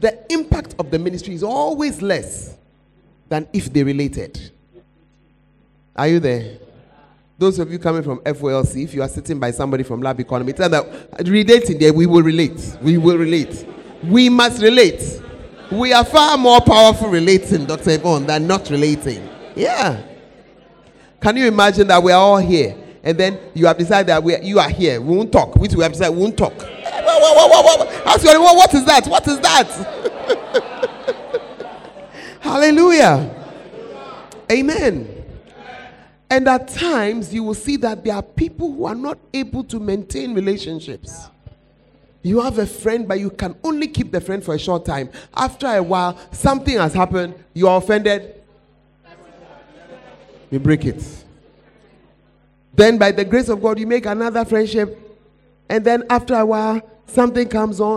the impact of the ministry is always less than if they related. Are you there? Those of you coming from FOLC, if you are sitting by somebody from Lab Economy, tell them, relating there, we will relate. We will relate. We must relate. We are far more powerful relating, Dr. Yvonne, than not relating. Yeah. Can you imagine that we are all here, and then you have decided that you are here, we won't talk. We have decided we won't talk. Ask your neighbor, what is that? What is that? Hallelujah. Amen. And at times, you will see that there are people who are not able to maintain relationships. You have a friend, but you can only keep the friend for a short time. After a while, something has happened. You are offended. You break it. Then, by the grace of God, you make another friendship. And then, after a while, something comes on.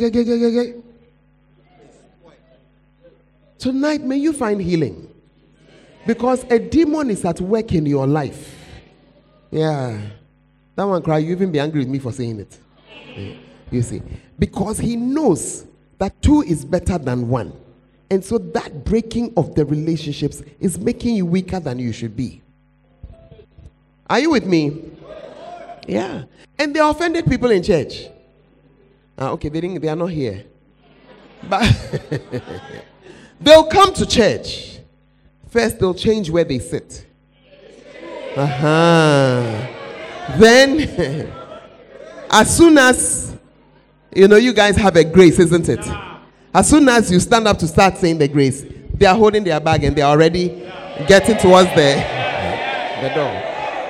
Tonight, may you find healing. Because a demon is at work in your life. Yeah. That one cry, you even be angry with me for saying it. Yeah. You see. Because he knows that 2 is better than 1. And so that breaking of the relationships is making you weaker than you should be. Are you with me? Yeah. And they offended people in church. Okay, they are not here. But they'll come to church. First, they'll change where they sit. Then, as soon as, you guys have a grace, isn't it? As soon as you stand up to start saying the grace, they are holding their bag and they are already getting towards the door.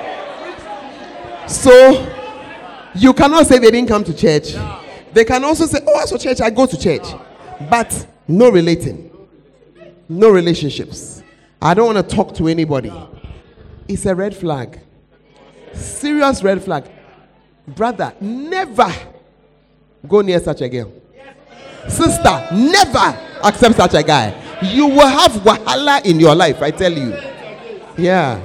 So, you cannot say they didn't come to church. They can also say, I saw church, I go to church. But no relating. No relationships. I don't want to talk to anybody. It's a red flag. Serious red flag. Brother, never go near such a girl. Sister, never accept such a guy. You will have wahala in your life, I tell you. Yeah.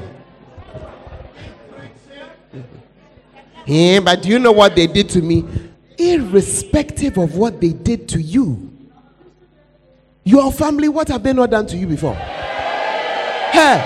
But do you know what they did to me? Irrespective of what they did to you. Your family, what have they not done to you before? Hey,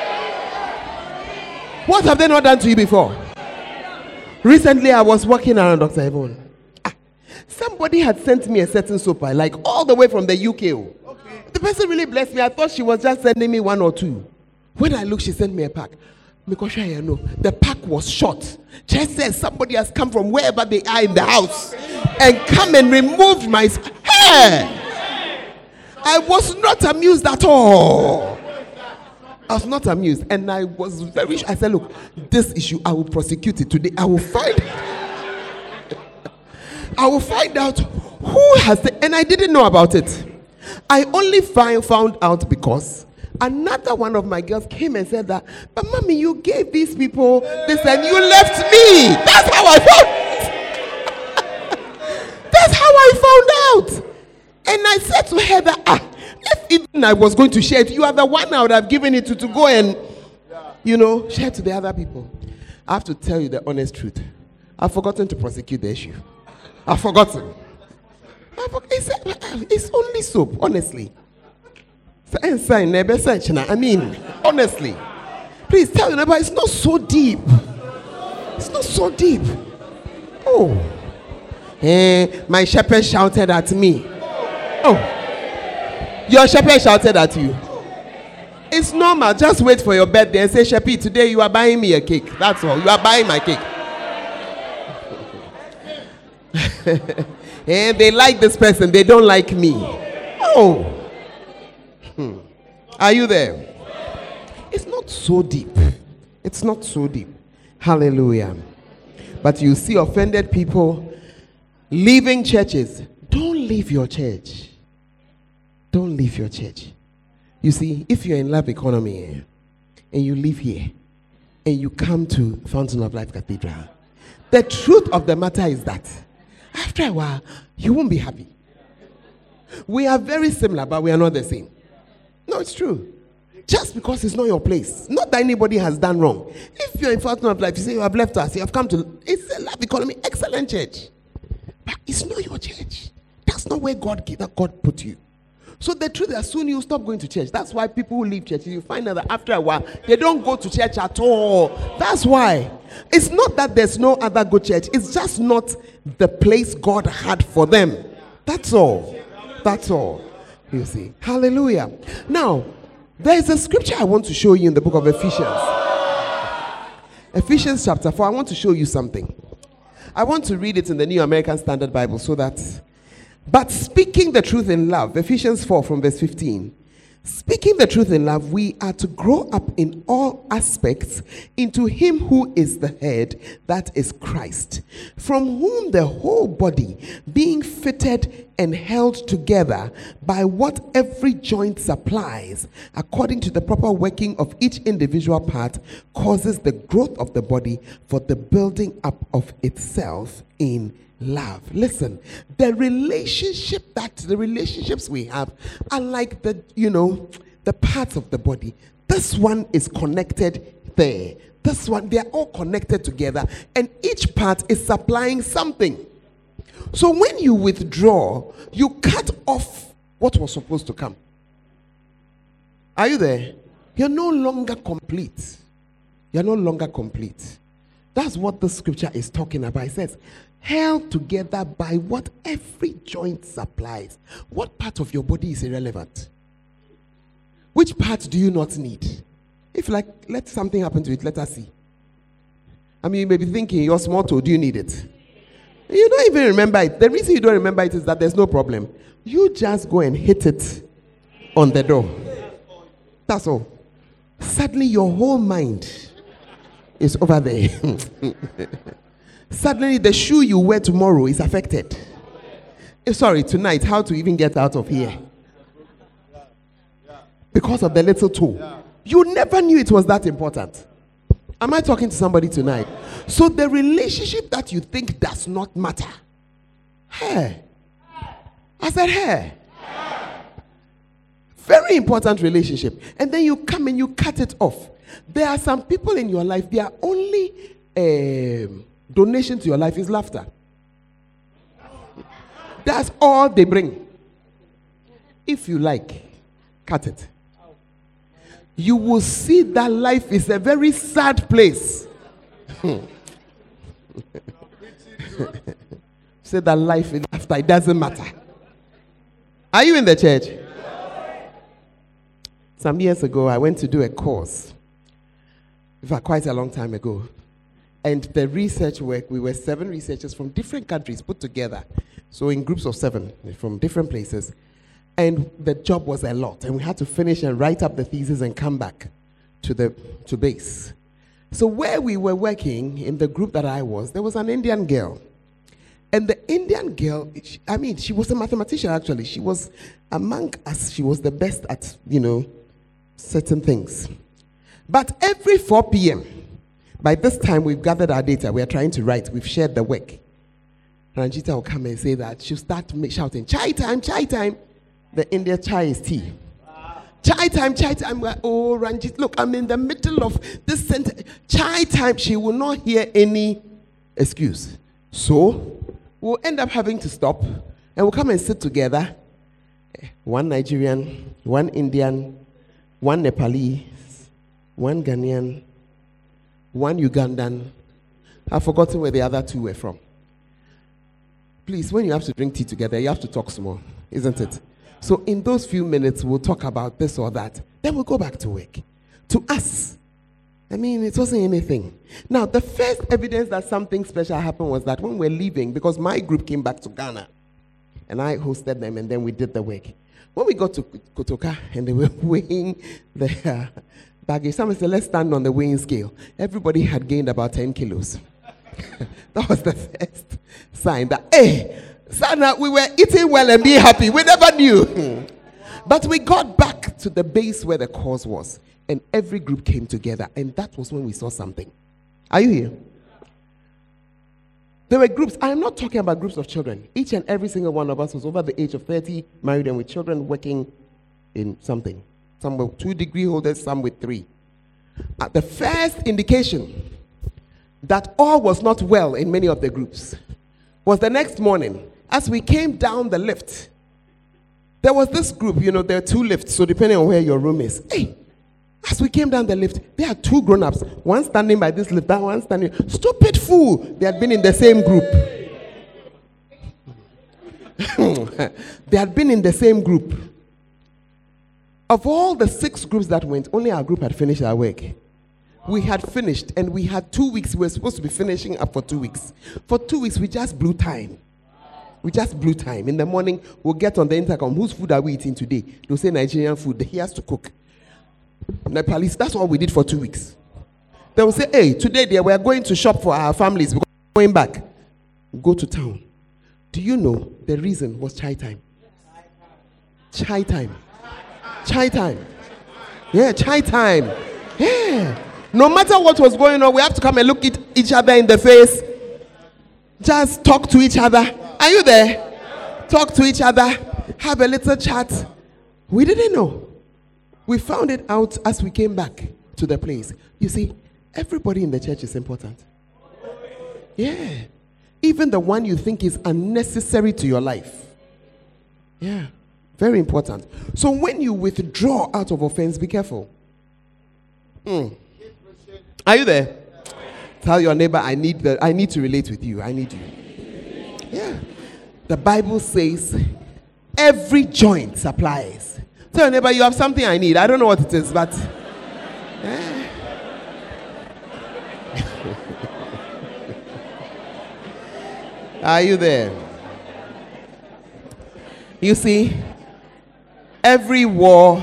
what have they not done to you before? Recently, I was walking around, Dr. Yvonne. Somebody had sent me a certain soap I like, all the way from the UK. Okay. The person really blessed me. I thought she was just sending me 1 or 2. When I looked, she sent me a pack. Because I know the pack was short. Just says somebody has come from wherever they are in the house and come and removed my hair. I was not amused at all. I was not amused, and I was very. I said, "Look, this issue, I will prosecute it today. I will find out who has the." And I didn't know about it. I only found out because another one of my girls came and said that, "But mommy, you gave these people this, and you left me." That's how I found. That's how I found out. And I said to her that, if even I was going to share it, you are the one I would have given it to go and, share to the other people. I have to tell you the honest truth. I've forgotten to prosecute the issue. I've forgotten. It's only soap, honestly. I mean, honestly. Please tell your neighbor, it's not so deep. It's not so deep. Oh. My shepherd shouted at me. Oh. Your shepherd shouted at you. It's normal. Just wait for your birthday and say, Shepherd, today you are buying me a cake. That's all. You are buying my cake. And they like this person. They don't like me. Oh. Are you there? It's not so deep. It's not so deep. Hallelujah. But you see offended people leaving churches. Don't leave your church. Don't leave your church. You see, if you're in Lab Economy and you live here and you come to Fountain of Life Cathedral, the truth of the matter is that after a while, you won't be happy. We are very similar, but we are not the same. No, it's true. Just because it's not your place. Not that anybody has done wrong. If you're in Fountain of Life, you say you have left us, you have come to, it's a Lab Economy, excellent church. But it's not your church. That's not where that God put you. So the truth is, soon you stop going to church. That's why people who leave church, you find out that after a while, they don't go to church at all. That's why. It's not that there's no other good church. It's just not the place God had for them. That's all. That's all. You see. Hallelujah. Now, there is a scripture I want to show you in the book of Ephesians. Ephesians chapter 4. I want to show you something. I want to read it in the New American Standard Bible so that... But speaking the truth in love, Ephesians 4 from verse 15. Speaking the truth in love, we are to grow up in all aspects into him who is the head, that is Christ, from whom the whole body, being fitted and held together by what every joint supplies, according to the proper working of each individual part, causes the growth of the body for the building up of itself in love. Listen, the relationships we have are like the parts of the body. This one is connected there. This one, they are all connected together, and each part is supplying something. So when you withdraw, you cut off what was supposed to come. Are you there? You're no longer complete. You're no longer complete. That's what the scripture is talking about. It says, held together by what every joint supplies. What part of your body is irrelevant? Which part do you not need? If let something happen to it, let us see. I mean, you may be thinking, your small toe, do you need it? You don't even remember it. The reason you don't remember it is that there's no problem. You just go and hit it on the door. That's all. Suddenly your whole mind is over there. Suddenly the shoe you wear tomorrow is affected. Sorry, tonight, how to even get out of here? Because of the little toe. You never knew it was that important. Am I talking to somebody tonight? So the relationship that you think does not matter. Hey. I said, hey. Very important relationship. And then you come and you cut it off. There are some people in your life, their only donation to your life is laughter. That's all they bring. If you like, cut it. You will see that life is a very sad place. Say that life is after, it doesn't matter. Are you in the church? Some years ago, I went to do a course. In fact, quite a long time ago. And the research work, we were 7 researchers from different countries put together. So in groups of 7 from different places. And the job was a lot. And we had to finish and write up the thesis and come back to base. So where we were working, in the group that I was, there was an Indian girl. And the Indian girl, she was a mathematician actually. She was among us, she was the best at, certain things. But every 4 p.m., by this time we've gathered our data, we are trying to write, we've shared the work. Ranjita will come and say that, she'll start shouting, chai time, chai time. The Indian chai is tea. Chai time, chai time. Oh, Ranjit, look, I'm in the middle of this sentence. Chai time. She will not hear any excuse. So, we'll end up having to stop and we'll come and sit together. 1 Nigerian, 1 Indian, 1 Nepalese, 1 Ghanaian, 1 Ugandan. I've forgotten where the other 2 were from. Please, when you have to drink tea together, you have to talk small, isn't it? So in those few minutes, we'll talk about this or that. Then we'll go back to work. To us, it wasn't anything. Now, the first evidence that something special happened was that when we're leaving, because my group came back to Ghana, and I hosted them, and then we did the work. When we got to Kotoka, and they were weighing the baggage, someone said, let's stand on the weighing scale. Everybody had gained about 10 kilos. That was the first sign that, hey, Sana, we were eating well and being happy. We never knew. But we got back to the base where the cause was. And every group came together. And that was when we saw something. Are you here? There were groups. I am not talking about groups of children. Each and every single one of us was over the age of 30, married and with children working in something. Some were 2-degree holders, some with 3. At the first indication that all was not well in many of the groups was the next morning. As we came down the lift, there was this group, there are 2 lifts, so depending on where your room is. Hey, as we came down the lift, there are 2 grown-ups, one standing by this lift, that one standing. Stupid fool! They had been in the same group. They had been in the same group. Of all the 6 groups that went, only our group had finished our work. We had finished, and we had 2 weeks. We were supposed to be finishing up for 2 weeks. For 2 weeks, we just blew time. In the morning, we'll get on the intercom. Whose food are we eating today? They'll say Nigerian food. He has to cook. Nepalese, that's all we did for 2 weeks. They will say, hey, today we are going to shop for our families. We're going back. Go to town. Do you know the reason was chai time? Chai time. Yeah, chai time. Yeah. No matter what was going on, we have to come and look at each other in the face. Just talk to each other. Are you there? Talk to each other. Have a little chat. We didn't know. We found it out as we came back to the place. You see, everybody in the church is important. Yeah. Even the one you think is unnecessary to your life. Yeah. Very important. So when you withdraw out of offense, be careful. Are you there? Tell your neighbor, I need to relate with you. I need you. Yeah. The Bible says every joint supplies. Tell your neighbor, you have something I need. I don't know what it is, but are you there? You see, every war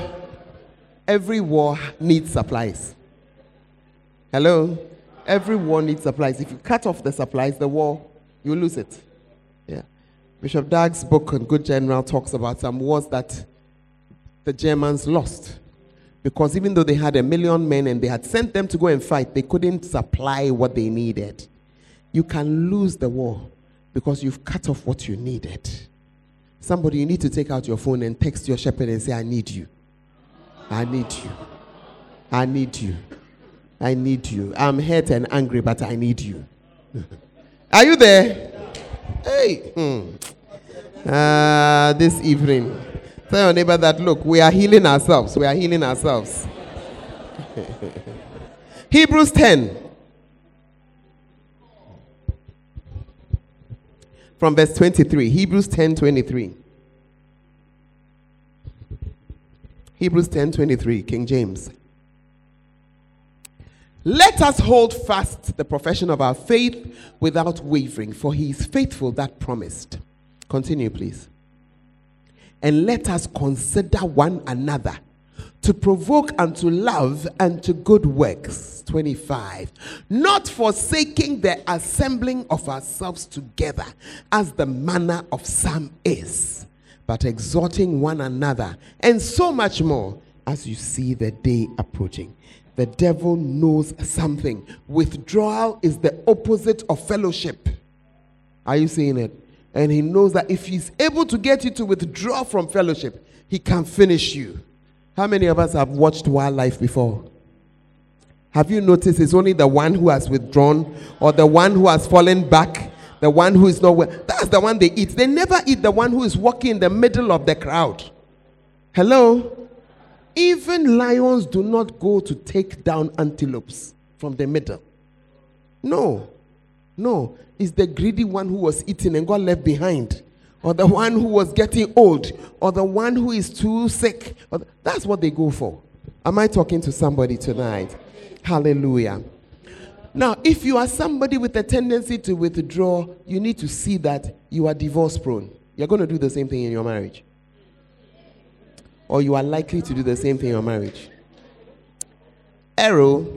needs supplies. Hello? Every war needs supplies. If you cut off the supplies, the war, you lose it. Yeah. Bishop Dag's book on Good General talks about some wars that the Germans lost. Because even though they had 1 million men and they had sent them to go and fight, they couldn't supply what they needed. You can lose the war because you've cut off what you needed. Somebody, you need to take out your phone and text your shepherd and say, I need you. I need you. I need you. I need you. I'm hurt and angry, but I need you. Are you there? Hey. This evening. Tell your neighbor that, look, we are healing ourselves. We are healing ourselves. Hebrews 10. From verse 23. Hebrews 10:23. Hebrews 10:23, King James. Let us hold fast the profession of our faith without wavering, for he is faithful that promised. Continue, please. And let us consider one another to provoke unto love and to good works. 25. Not forsaking the assembling of ourselves together, as the manner of some is, but exhorting one another, and so much more as you see the day approaching. The devil knows something. Withdrawal is the opposite of fellowship. Are you seeing it? And he knows that if he's able to get you to withdraw from fellowship, he can finish you. How many of us have watched wildlife before? Have you noticed it's only the one who has withdrawn or the one who has fallen back, the one who is not well? That's the one they eat. They never eat the one who is walking in the middle of the crowd. Hello? Even lions do not go to take down antelopes from the middle. No. It's the greedy one who was eating and got left behind. Or the one who was getting old. Or the one who is too sick. That's what they go for. Am I talking to somebody tonight? Hallelujah. Now, if you are somebody with a tendency to withdraw, you need to see that you are divorce prone. You're going to do the same thing in your marriage. Or you are likely to do the same thing in your marriage. Arrow.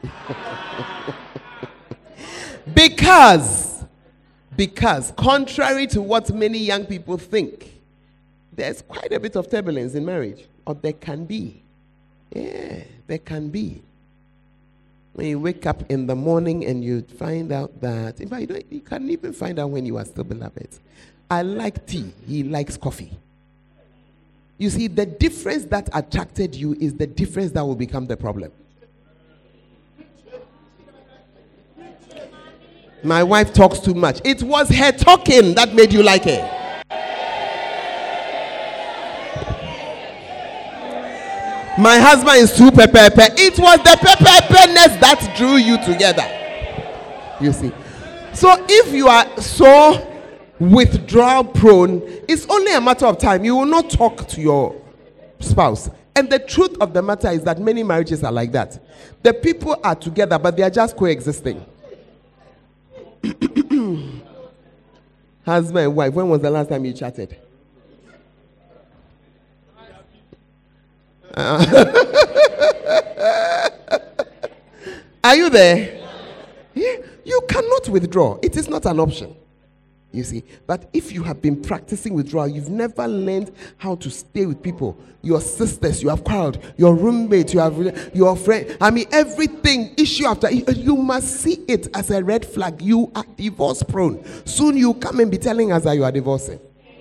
Because contrary to what many young people think, there's quite a bit of turbulence in marriage. Or there can be. Yeah, there can be. When you wake up in the morning and you find out that, in fact, you can't even find out when you are still beloved. I like tea. He likes coffee. You see, the difference that attracted you is the difference that will become the problem. My wife talks too much. It was her talking that made you like her. My husband is too pepper. It was the pepperness that drew you together. You see. So if you are so withdrawal prone, it's only a matter of time. You will not talk to your spouse. And the truth of the matter is that many marriages are like that. The people are together, but they are just coexisting. Husband and wife, when was the last time you chatted? Are you there? Yeah. You cannot withdraw. It is not an option. You see, but if you have been practicing withdrawal, you've never learned how to stay with people. Your sisters, you have quarreled. Your roommate, you have your friend. I mean, everything, issue after issue, you must see it as a red flag. You are divorce prone. Soon you come and be telling us that you are divorcing.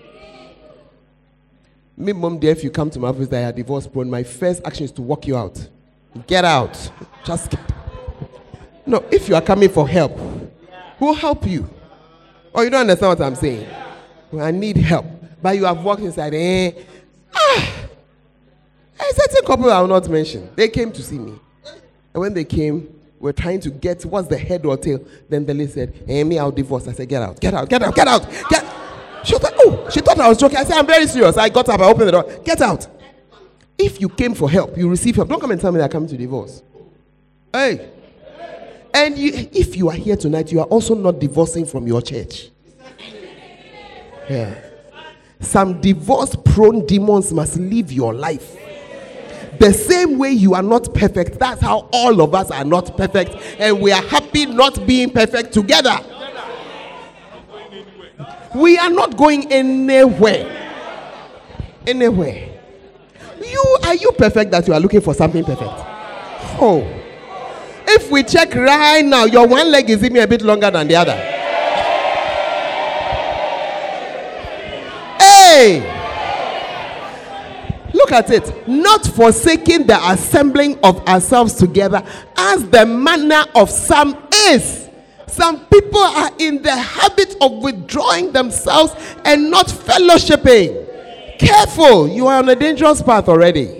Me, mom, dear, if you come to my office that you are divorce prone, my first action is to walk you out. Get out. Just get. No, if you are coming for help, who will help you? Oh, you don't understand what I'm saying? Well, I need help. But you have walked inside. A certain couple I will not mention. They came to see me. And when they came, we're trying to get what's the head or tail. Then the lady said, me, I'll divorce. I said, get out. She thought I was joking. I said, I'm very serious. I got up, I opened the door. Get out. If you came for help, you receive help. Don't come and tell me that I'm coming to divorce. Hey. And if you are here tonight, you are also not divorcing from your church. Yeah. Some divorce-prone demons must leave your life. The same way you are not perfect, that's how all of us are not perfect. And we are happy not being perfect together. We are not going anywhere. Anywhere. Are you perfect that you are looking for something perfect? Oh. If we check right now, your one leg is even a bit longer than the other. Hey! Look at it. Not forsaking the assembling of ourselves together, as the manner of some is. Some people are in the habit of withdrawing themselves and not fellowshipping. Careful, you are on a dangerous path already.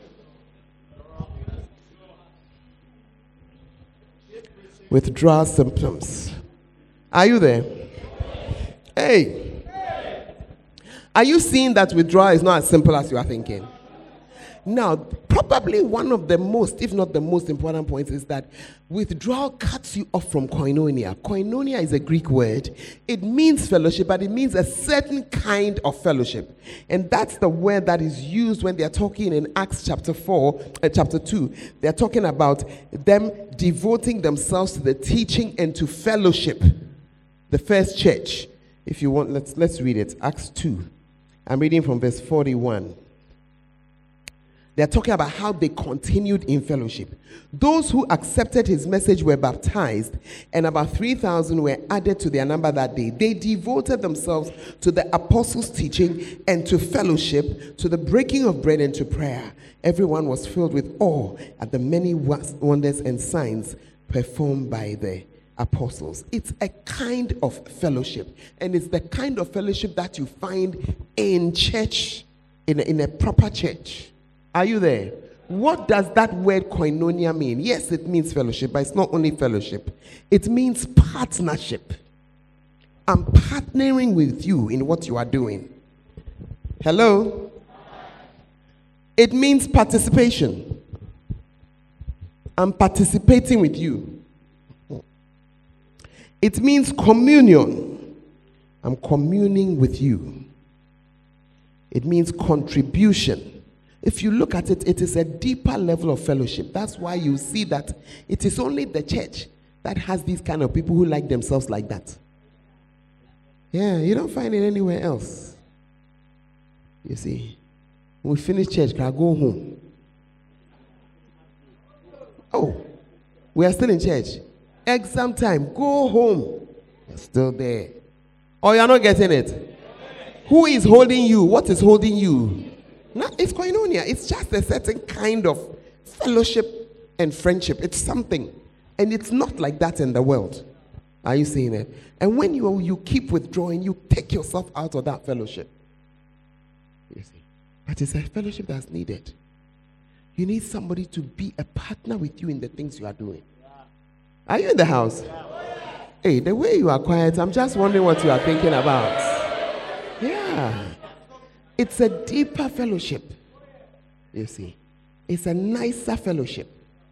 Withdrawal symptoms. Are you there? Hey. Are you seeing that withdrawal is not as simple as you are thinking? Now, probably one of the most, if not the most important points is that withdrawal cuts you off from koinonia. Koinonia is a Greek word. It means fellowship, but it means a certain kind of fellowship. And that's the word that is used when they're talking in Acts chapter 2. They're talking about them devoting themselves to the teaching and to fellowship. The first church. If you want, let's read it. Acts 2. I'm reading from verse 41. They're talking about how they continued in fellowship. Those who accepted his message were baptized, and about 3,000 were added to their number that day. They devoted themselves to the apostles' teaching and to fellowship, to the breaking of bread and to prayer. Everyone was filled with awe at the many wonders and signs performed by the apostles. It's a kind of fellowship, and it's the kind of fellowship that you find in church, in a proper church. Are you there? What does that word koinonia mean? Yes, it means fellowship, but it's not only fellowship. It means partnership. I'm partnering with you in what you are doing. Hello? It means participation. I'm participating with you. It means communion. I'm communing with you. It means contribution. If you look at it, it is a deeper level of fellowship. That's why you see that it is only the church that has these kind of people who like themselves like that. Yeah, you don't find it anywhere else. You see, when we finish church, can I go home? Oh, we are still in church. Exam time, go home. You're still there. Or you're not getting it. Who is holding you? What is holding you? No, it's koinonia. It's just a certain kind of fellowship and friendship. It's something. And it's not like that in the world. Are you seeing it? And when you keep withdrawing, you take yourself out of that fellowship. You see? But it's a fellowship that's needed. You need somebody to be a partner with you in the things you are doing. Are you in the house? Hey, the way you are quiet, I'm just wondering what you are thinking about. Yeah. It's a deeper fellowship. You see. It's a nicer fellowship.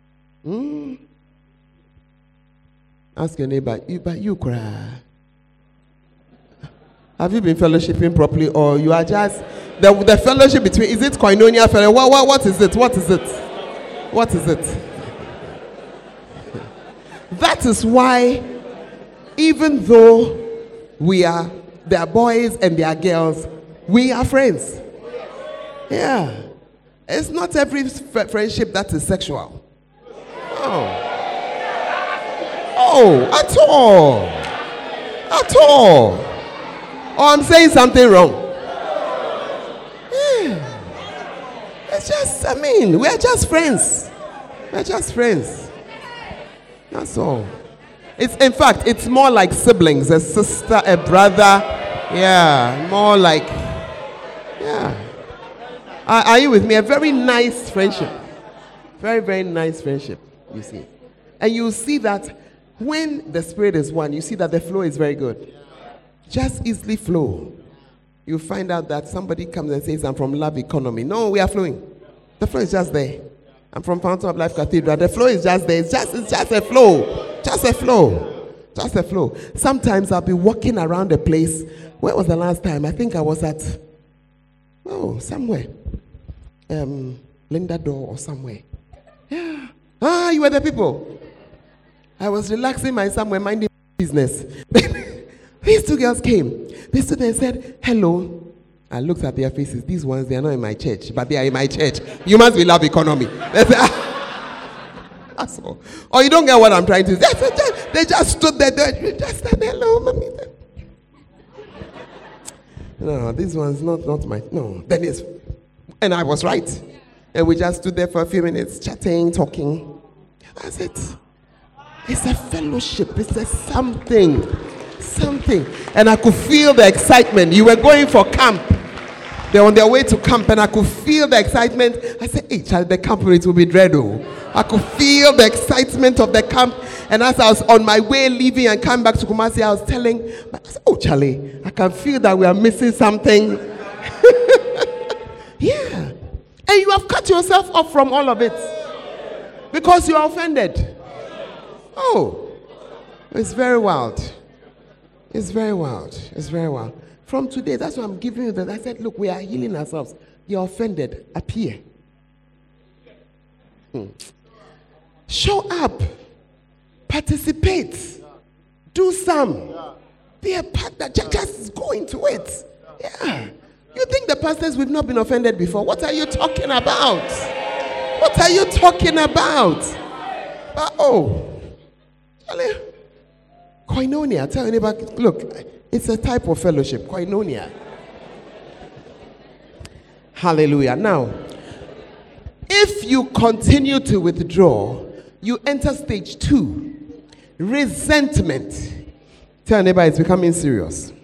Ask your neighbor, you cry. Have you been fellowshipping properly, or you are just the fellowship between? Is it koinonia fellowship? What is it? What is it? What is it? That is why, even though they are boys and they are girls, we are friends. Yeah, it's not every friendship that is sexual. Oh, at all, at all. Or I'm saying something wrong. Yeah. It's just, we're just friends. We're just friends. That's all. In fact, it's more like siblings, a sister, a brother. Yeah, more like, yeah. Are you with me? A very nice friendship. Very, very nice friendship, you see. And you see that when the Spirit is one, you see that the flow is very good. Just easily flow. You find out that somebody comes and says, I'm from Love Economy. No, we are flowing. The flow is just there. I'm from Fountain of Life Cathedral. The flow is just there. It's just a flow. Just a flow. Just a flow. Sometimes I'll be walking around a place. Where was the last time? I think I was at, somewhere. Linda Door or somewhere. Yeah. You were the people. I was relaxing myself, minding business. These two girls came. They stood there and said, hello. I looked at their faces. These ones, they are not in my church, but they are in my church. You must be Love Economy. They said, that's all. Or you don't get what I'm trying to say. They just stood there. They just said, hello, mommy. No, these ones, not my, no. Then it's, and I was right. And we just stood there for a few minutes, chatting, talking. That's it. It's a fellowship. It's a something. And I could feel the excitement. You were going for camp. They're on their way to camp, and I could feel the excitement. I said, hey, child, the camp it will be dreadful. I could feel the excitement of the camp. And as I was on my way leaving and coming back to Kumasi, I was telling, I said, oh, Charlie, I can feel that we are missing something. Yeah. And you have cut yourself off from all of it because you are offended. Oh, it's very wild. It's very wild. It's very wild. From today, that's why I'm giving you that. I said, look, we are healing ourselves. You're offended. Appear. Show up. Participate. Do some. Be a partner. Just go into it. Yeah. You think the pastors, we've not been offended before? What are you talking about? What are you talking about? Koinonia. Tell anybody, look, it's a type of fellowship. Koinonia. Hallelujah. Now, if you continue to withdraw, you enter stage 2. Resentment. Tell anybody it's becoming serious.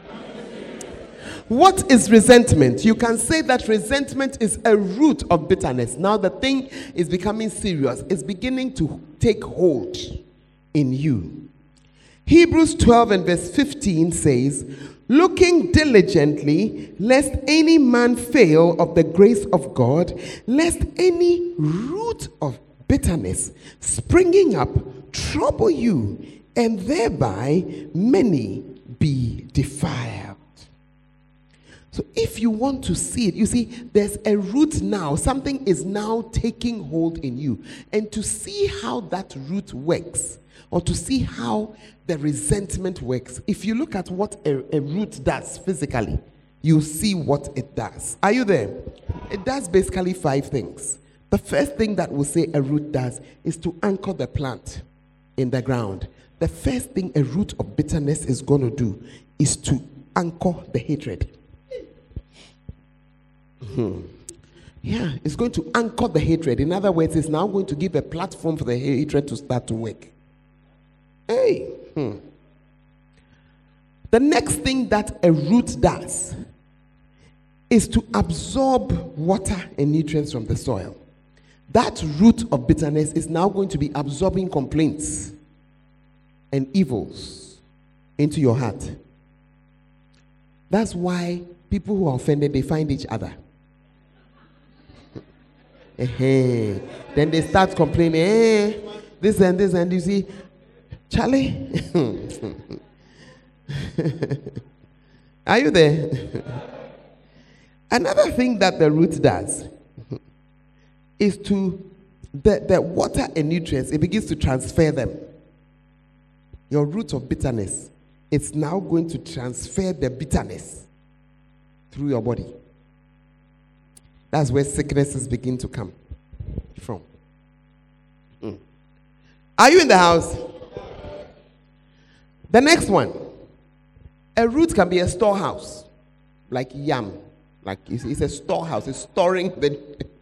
What is resentment? You can say that resentment is a root of bitterness. Now the thing is becoming serious. It's beginning to take hold in you. Hebrews 12 and verse 15 says, looking diligently, lest any man fail of the grace of God, lest any root of bitterness springing up trouble you, and thereby many be defiled. So if you want to see it, you see, there's a root now. Something is now taking hold in you. And to see how that root works, or to see how the resentment works, if you look at what a root does physically, you see what it does. Are you there? It does basically 5 things. The first thing that we'll say a root does is to anchor the plant in the ground. The first thing a root of bitterness is going to do is to anchor the hatred. Yeah, it's going to anchor the hatred. In other words, it's now going to give a platform for the hatred to start to work. Hey. The next thing that a root does is to absorb water and nutrients from the soil. that root of bitterness is now going to be absorbing complaints and evils into your heart. That's why people who are offended, they find each other. Then they start complaining, this and this, and you see, Charlie, are you there? Another thing that the root does is to the water and nutrients, it begins to transfer them. Your root of bitterness, it's now going to transfer the bitterness through your body. That's where sicknesses begin to come from. Are you in the house? The next one. A root can be a storehouse, like yam. Like it's a storehouse. It's storing the...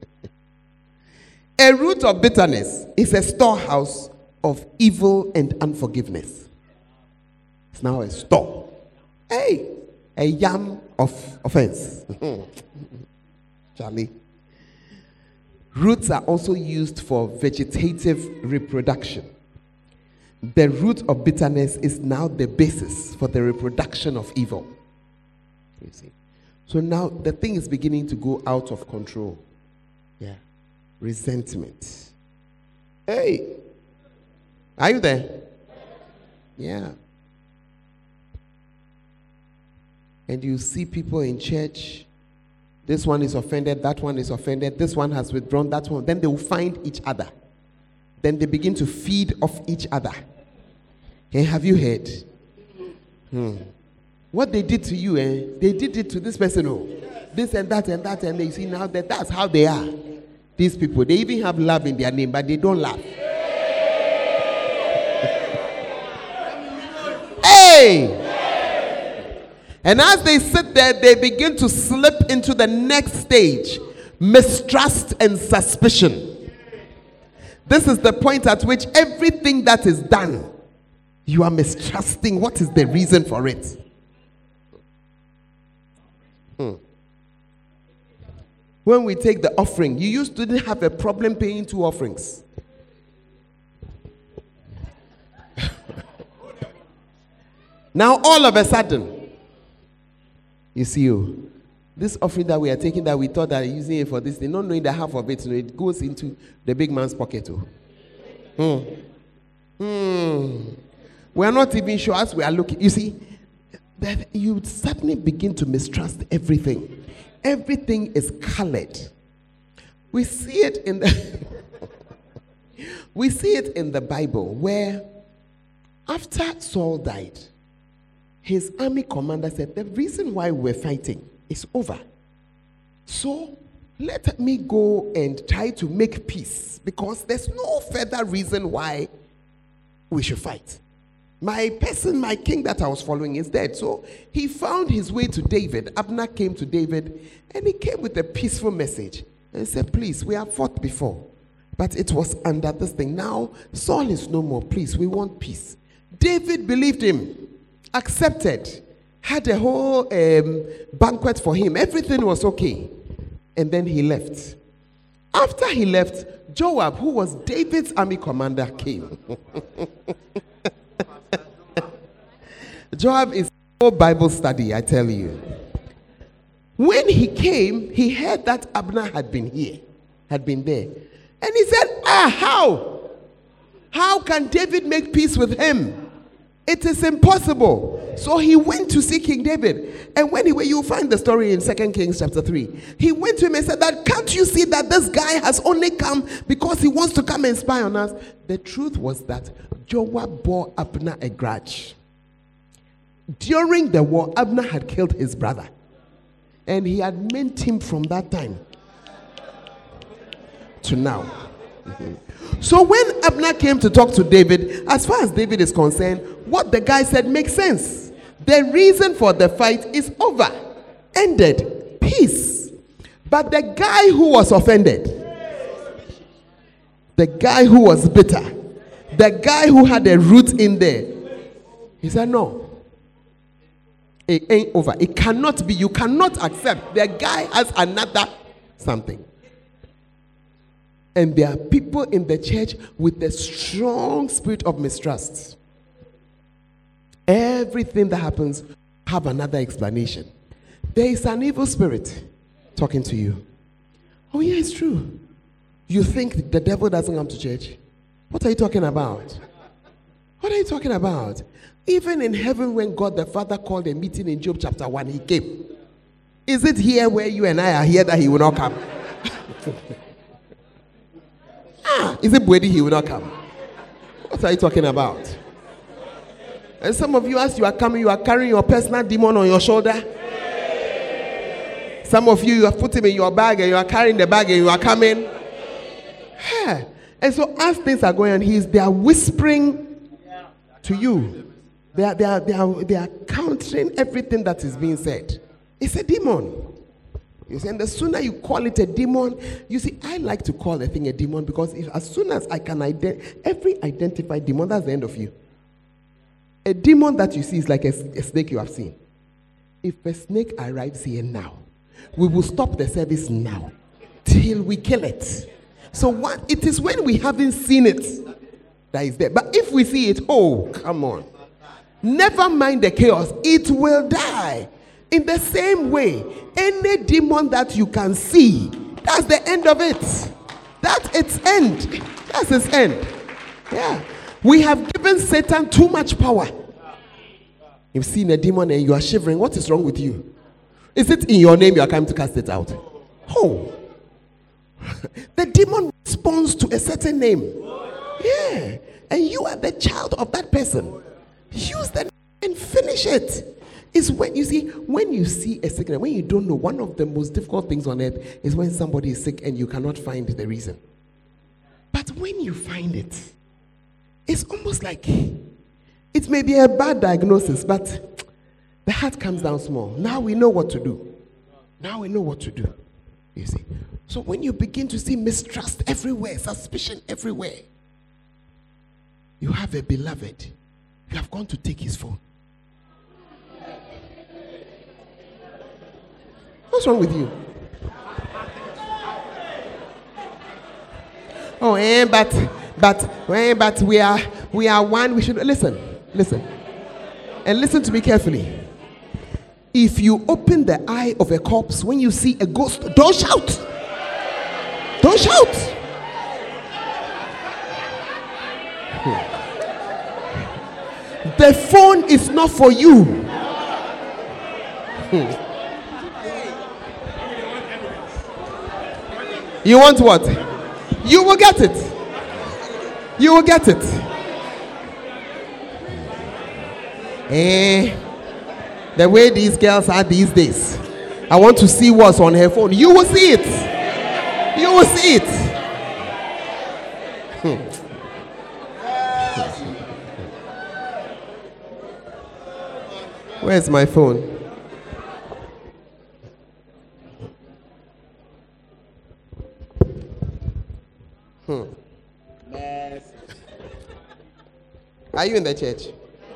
A root of bitterness is a storehouse of evil and unforgiveness. It's now a store. Hey, a yam of offense. Charlie. Roots are also used for vegetative reproduction. The root of bitterness is now the basis for the reproduction of evil. You see? So now the thing is beginning to go out of control. Yeah. Resentment. Hey. Are you there? Yeah. And you see people in church. This one is offended, that one is offended, this one has withdrawn, that one. Then they will find each other. Then they begin to feed off each other. Hey, have you heard? What they did to you, they did it to this person. Oh, this and that and that, and they see now that that's how they are. These people, they even have love in their name, but they don't laugh. Hey! And as they sit there, they begin to slip into the next stage, mistrust and suspicion. This is the point at which everything that is done, you are mistrusting. What is the reason for it? When we take the offering, you used to have a problem paying 2 offerings. Now all of a sudden, you see, this offering that we are taking, that we thought that using it for this, they not knowing that half of it, it goes into the big man's pocket. We are not even sure as we are looking. You see, that you suddenly begin to mistrust everything. Everything is colored. We see it in the we see it in the Bible where after Saul died, his army commander said, the reason why we're fighting is over. So let me go and try to make peace, because there's no further reason why we should fight. My person, my king that I was following is dead. So he found his way to David. Abner came to David and he came with a peaceful message and said, please, we have fought before, but it was under this thing. Now Saul is no more. Please, we want peace. David believed him, accepted, had a whole banquet for him. Everything was okay. And then he left. After he left, Joab, who was David's army commander, came. Joab is a Bible study, I tell you. When he came, he heard that Abner had been there. And he said, how? How can David make peace with him? It is impossible. So he went to see King David. And when you'll find the story in 2 Kings chapter 3. He went to him and said that, can't you see that this guy has only come because he wants to come and spy on us? The truth was that Joab bore Abner a grudge. During the war, Abner had killed his brother. And he had meant him from that time to now. So when Abner came to talk to David, as far as David is concerned, what the guy said makes sense. The reason for the fight is over. Ended. Peace. But the guy who was offended, the guy who was bitter, the guy who had a root in there, he said, no. It ain't over. It cannot be. You cannot accept. The guy has another something. And there are people in the church with a strong spirit of mistrust. Everything that happens have another explanation. There is an evil spirit talking to you. Oh yeah, it's true. You think the devil doesn't come to church? What are you talking about? What are you talking about? Even in heaven, when God the Father called a meeting in Job chapter 1, he came. Is it here where you and I are here that he will not come? Is it Bwedi he will not come? What are you talking about? And some of you, as you are coming, you are carrying your personal demon on your shoulder. Some of you have put him in your bag and you are carrying the bag and you are coming. And so as things are going on, they are whispering to you. They are countering everything that is being said. It's a demon. You see, and the sooner you call it a demon, you see, I like to call a thing a demon because as soon as I can every identified demon, that's the end of you. A demon that you see is like a snake you have seen. If a snake arrives here now, we will stop the service now till we kill it. So what it is when we haven't seen it that is there. But if we see it, oh, come on. Never mind the chaos, it will die. In the same way, any demon that you can see, that's the end of it. That's its end. That's its end. Yeah. We have given Satan too much power. You've seen a demon and you are shivering. What is wrong with you? Is it in your name you are coming to cast it out? Oh. The demon responds to a certain name. Yeah. And you are the child of that person. Use that and finish it. It's when you see a sickness, when you don't know, one of the most difficult things on earth is when somebody is sick and you cannot find the reason. But when you find it, it's almost like it may be a bad diagnosis, but the heart comes down small. Now we know what to do. You see. So when you begin to see mistrust everywhere, suspicion everywhere, you have a beloved. You have gone to take his phone. What's wrong with you? Oh, but we are one. We should listen, and listen to me carefully. If you open the eye of a corpse when you see a ghost, don't shout. Don't shout. The phone is not for you. You want what? You will get it. You will get it. The way these girls are these days, I want to see what's on her phone. You will see it. You will see it. Where's my phone? Are you in the church?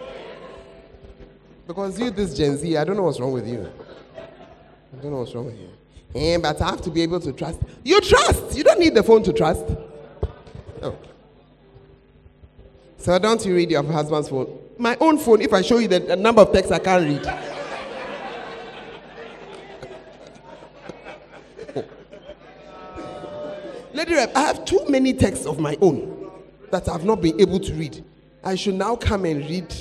Because you, this Gen Z, I don't know what's wrong with you. I don't know what's wrong with you. But I have to be able to trust. You trust. You don't need the phone to trust. Oh. So don't you read your husband's phone? My own phone, if I show you the number of texts I can't read. Lady Rep, I have too many texts of my own that I have not been able to read. I should now come and read.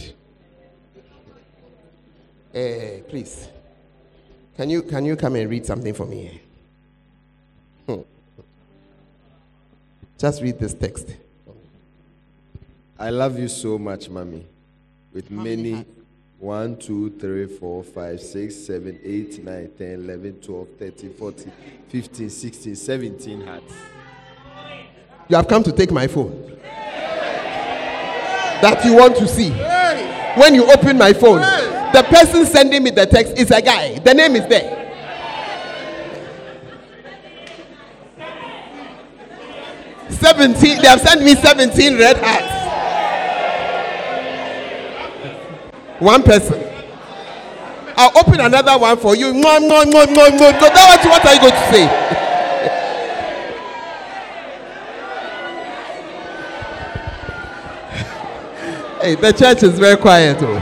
Please. Can you come and read something for me? Just read this text. I love you so much, Mommy. With many 1, 2, 3, 4, 5, 6, 7, 8, 9, 10, 11, 12, 13, 14, 15, 16, 17 hearts. You have come to take my phone. That you want to see. When you open my phone, the person sending me the text is a guy. The name is there. They have sent me 17 red hearts. One person. I'll open another one for you. No. What are you going to say? Hey, the church is very quiet. Oh.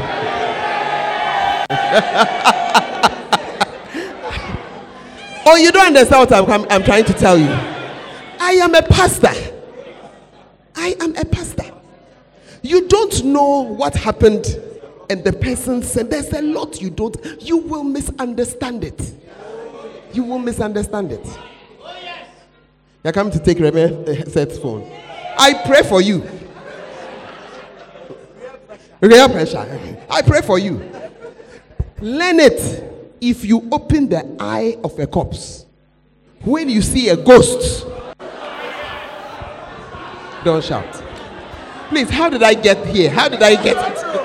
Oh, you don't understand what I'm trying to tell you. I am a pastor. I am a pastor. You don't know what happened, and the person said, there's a lot you don't. You will misunderstand it. You will misunderstand it. You're coming to take Seth's phone. I pray for you. Real pressure. I pray for you. Learn it. If you open the eye of a corpse, when you see a ghost, don't shout. Please, how did I get here? How did I get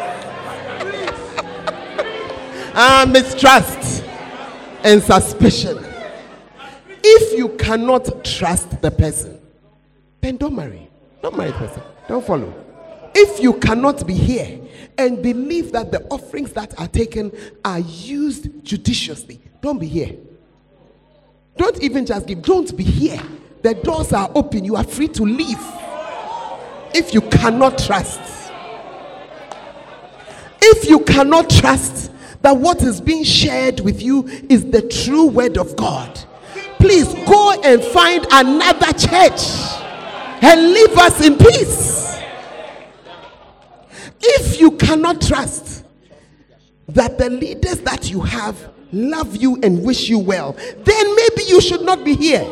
it? Mistrust and suspicion. If you cannot trust the person, then don't marry. Don't marry the person. Don't follow. If you cannot be here and believe that the offerings that are taken are used judiciously, don't be here. Don't even just give. Don't be here. The doors are open. You are free to leave. If you cannot trust. If you cannot trust that what is being shared with you is the true word of God, please go and find another church and leave us in peace. If you cannot trust that the leaders that you have love you and wish you well, then maybe you should not be here.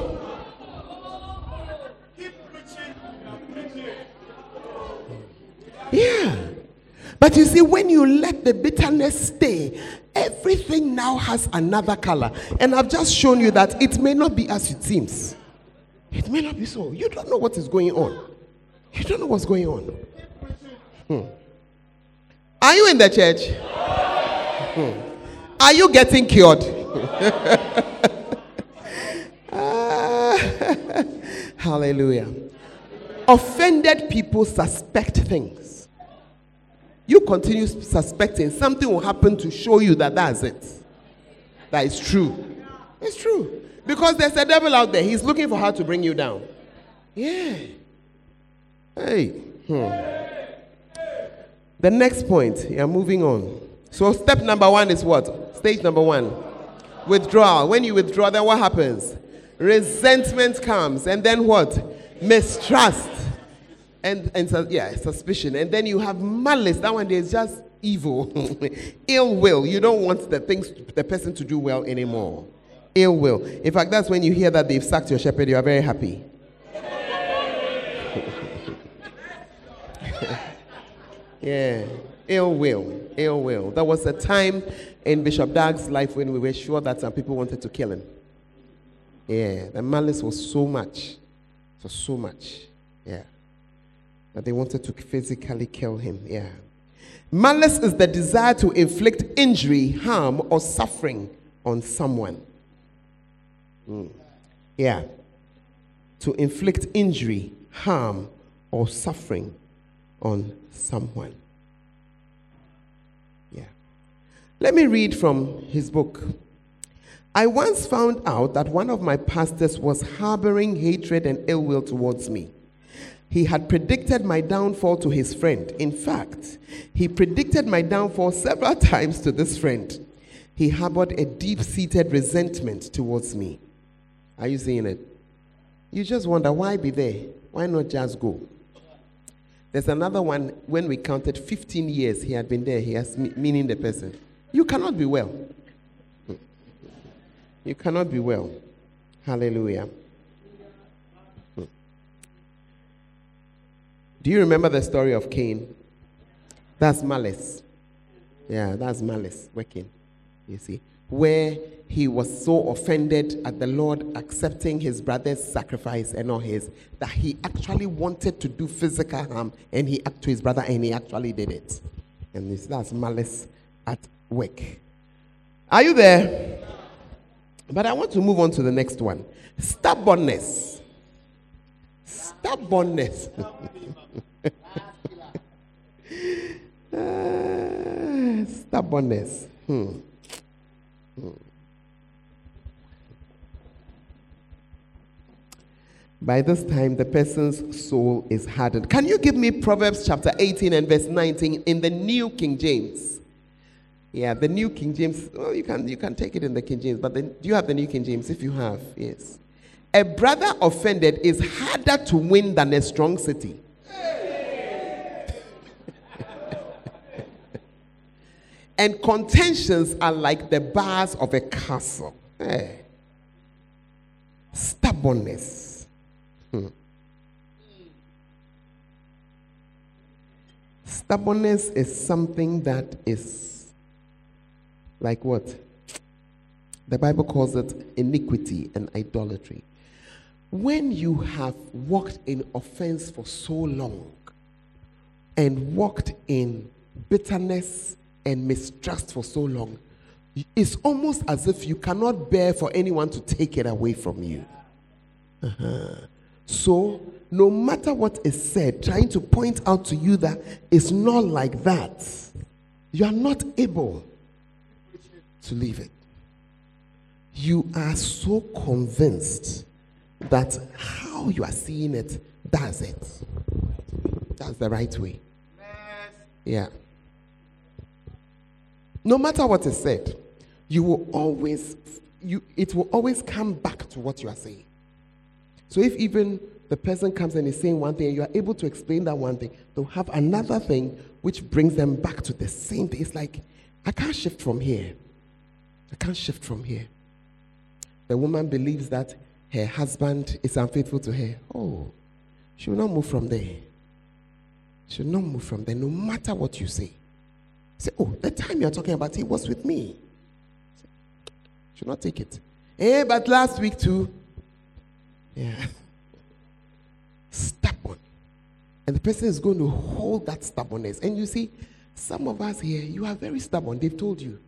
Yeah. But you see, when you let the bitterness stay, everything now has another color. And I've just shown you that it may not be as it seems. It may not be so. You don't know what is going on. You don't know what's going on. Are you in the church? Are you getting cured? Hallelujah. Offended people suspect things. You continue suspecting, something will happen to show you that that's it. That is true. It's true. Because there's a devil out there. He's looking for how to bring you down. Yeah. Hey. The next point. You're moving on. So step number 1 is what? Stage number 1. Withdrawal. When you withdraw, then what happens? Resentment comes. And then what? Mistrust. And suspicion. And then you have malice. That one is just evil. Ill will. You don't want the person to do well anymore. Ill will. In fact, that's when you hear that they've sacked your shepherd, you are very happy. Yeah. Ill will. Ill will. There was a time in Bishop Dag's life when we were sure that some people wanted to kill him. Yeah. The malice was so much. It was so much. Yeah. That they wanted to physically kill him. Yeah. Malice is the desire to inflict injury, harm, or suffering on someone. Yeah. To inflict injury, harm, or suffering on someone. Yeah. Let me read from his book. I once found out that one of my pastors was harboring hatred and ill will towards me. He had predicted my downfall to his friend. In fact, he predicted my downfall several times to this friend. He harbored a deep-seated resentment towards me. Are you seeing it? You just wonder, why be there? Why not just go? There's another one, when we counted 15 years he had been there, he has meaning the person. You cannot be well. You cannot be well. Hallelujah. Do you remember the story of Cain? That's malice. Yeah, that's malice working. You see, where he was so offended at the Lord accepting his brother's sacrifice and not his, that he actually wanted to do physical harm and he to his brother, and he actually did it. And that's malice at work. Are you there? But I want to move on to the next one. Stubbornness. Stubbornness. Stubbornness. By this time, the person's soul is hardened. Can you give me Proverbs chapter 18 and verse 19 in the New King James? Yeah, the New King James. Well, you can take it in the King James, but then, do you have the New King James? If you have, yes. A brother offended is harder to win than a strong city. And contentions are like the bars of a castle. Hey. Stubbornness. Stubbornness is something that is like what? The Bible calls it iniquity and idolatry. When you have walked in offense for so long and walked in bitterness and mistrust for so long, it's almost as if you cannot bear for anyone to take it away from you. So, no matter what is said, trying to point out to you that it's not like that, you are not able to leave it. You are so convinced that how you are seeing it, that's it. That's the right way. Yeah. No matter what is said, it will always come back to what you are saying. So if even the person comes and is saying one thing and you are able to explain that one thing, they'll have another thing which brings them back to the same thing. It's like, I can't shift from here. I can't shift from here. The woman believes that her husband is unfaithful to her. Oh, she will not move from there. She will not move from there, no matter what you say. Say, oh, the time you're talking about, he was with me. Should not take it. But last week too. Yeah. Stubborn. And the person is going to hold that stubbornness. And you see, some of us here, you are very stubborn. They've told you.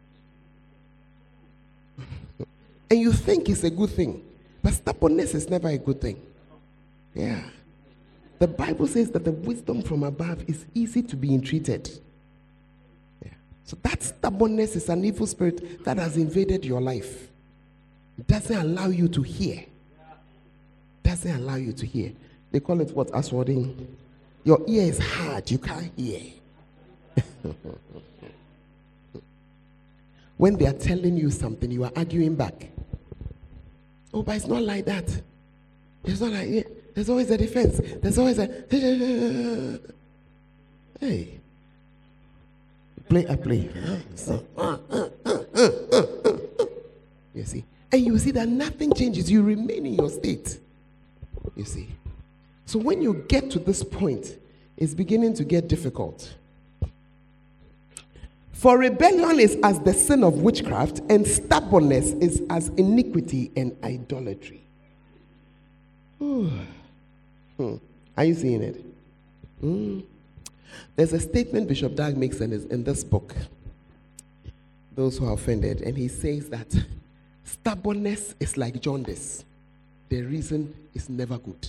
And you think it's a good thing. But stubbornness is never a good thing. Yeah. The Bible says that the wisdom from above is easy to be entreated. Yeah. So that stubbornness is an evil spirit that has invaded your life. It doesn't allow you to hear. Doesn't allow you to hear. They call it what? Aswarding. Your ear is hard. You can't hear. When they are telling you something, you are arguing back. Oh, but it's not like that. It's not like, yeah. There's always a defense. There's always a... Hey. Play. You see? And you see that nothing changes. You remain in your state. You see? So when you get to this point, it's beginning to get difficult. For rebellion is as the sin of witchcraft, and stubbornness is as iniquity and idolatry. Are you seeing it? There's a statement Bishop Dag makes in this book, Those Who Are Offended, and he says that stubbornness is like jaundice. The reason is never good.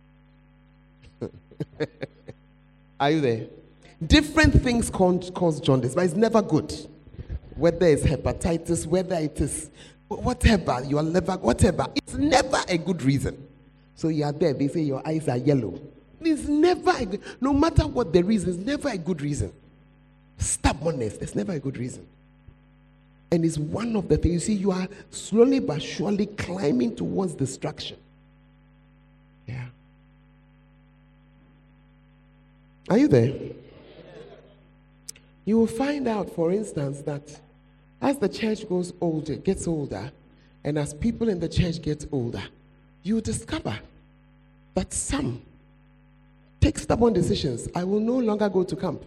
Are you there? Different things cause jaundice, but it's never good. Whether it's hepatitis, whether it is whatever, your liver, whatever, it's never a good reason. So you are there, they say your eyes are yellow. It's never no matter what the reason, it's never a good reason. Stubbornness, it's never a good reason. And it's one of the things, you see, you are slowly but surely climbing towards destruction. Yeah. Are you there? You will find out, for instance, that as the church gets older, and as people in the church get older, you discover that some take stubborn decisions. I will no longer go to camp.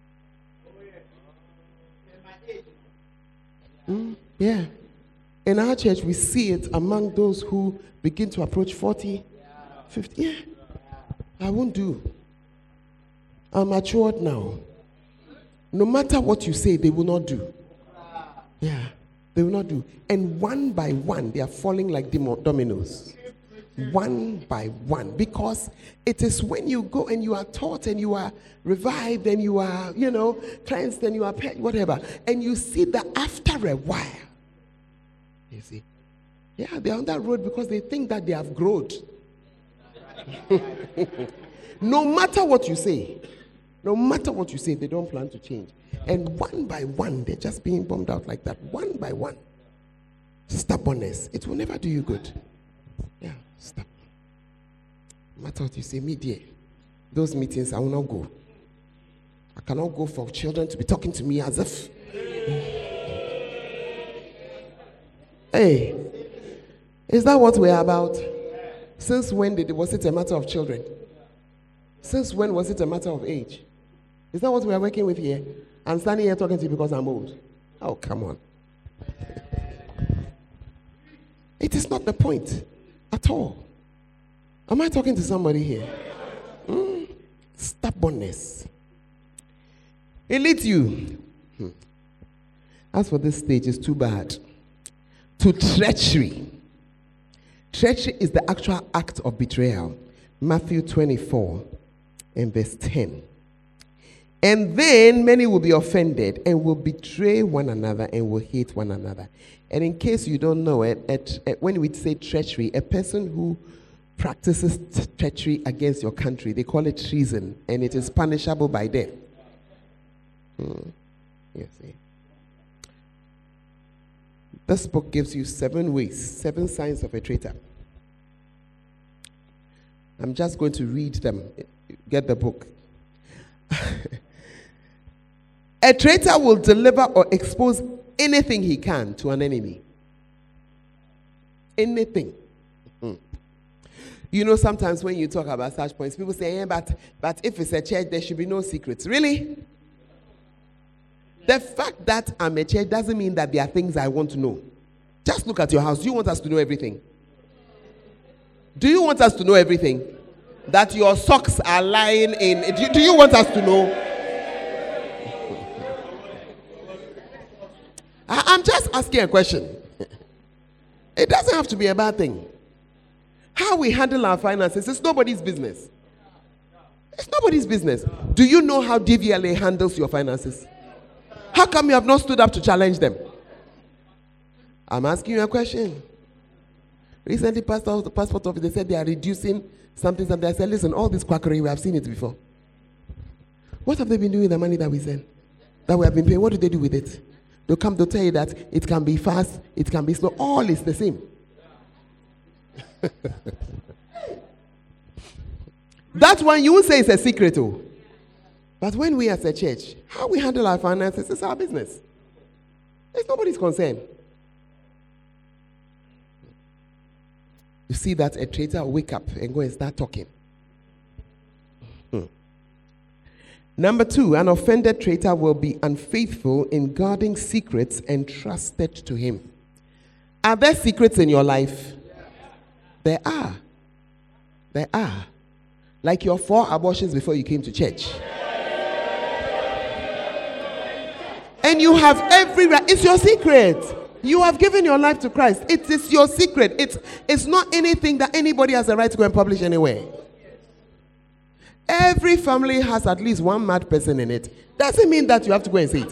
Yeah. In our church, we see it among those who begin to approach 40, 50. Yeah. I won't do. I'm matured now. No matter what you say, they will not do. Yeah. They will not do. And one by one, they are falling like dominoes. One by one. Because it is when you go and you are taught and you are revived and you are, cleansed and you are whatever. And you see that after a while, you see, yeah, they are on that road because they think that they have grown. No matter what you say, they don't plan to change. And one by one, they're just being bombed out like that. One by one. Stubbornness. It will never do you good. Yeah, stop. No matter what you say, me dear, those meetings, I will not go. I cannot go for children to be talking to me as if... Hey, is that what we're about? Since when was it a matter of children? Since when was it a matter of age? Is that what we are working with here? I'm standing here talking to you because I'm old. Oh, come on. It is not the point at all. Am I talking to somebody here? Stubbornness. It leads you. As for this stage, it's too bad. To treachery. Treachery is the actual act of betrayal. Matthew 24 and verse 10. And then many will be offended and will betray one another and will hate one another. And in case you don't know it, when we say treachery, a person who practices treachery against your country, they call it treason, and it is punishable by death. Yes. This book gives you 7 ways, 7 signs of a traitor. I'm just going to read them. Get the book. A traitor will deliver or expose anything he can to an enemy. Anything. You know, sometimes when you talk about such points, people say, but if it's a church, there should be no secrets. Really? The fact that I'm a church doesn't mean that there are things I want to know. Just look at your house. Do you want us to know everything? Do you want us to know everything? That your socks are lying in... Do you want us to know? I'm just asking a question. It doesn't have to be a bad thing. How we handle our finances is nobody's business. It's nobody's business. Do you know how DVLA handles your finances? How come you have not stood up to challenge them? I'm asking you a question. Recently, the passport office, they said they are reducing something. I said, listen, all this quackery, we have seen it before. What have they been doing with the money that we send? That we have been paying? What do they do with it? They'll come to tell you that it can be fast, it can be slow. All is the same. That one you will say is a secret, oh. But when we as a church, how we handle our finances is our business. It's nobody's concern. You see that a traitor will wake up and go and start talking. Number 2, an offended traitor will be unfaithful in guarding secrets entrusted to him. Are there secrets in your life? There are. There are. Like your 4 abortions before you came to church. And you have every right. It's your secret. You have given your life to Christ. It is your secret. It's not anything that anybody has a right to go and publish anywhere. Every family has at least one mad person in it. Doesn't mean that you have to go and say it.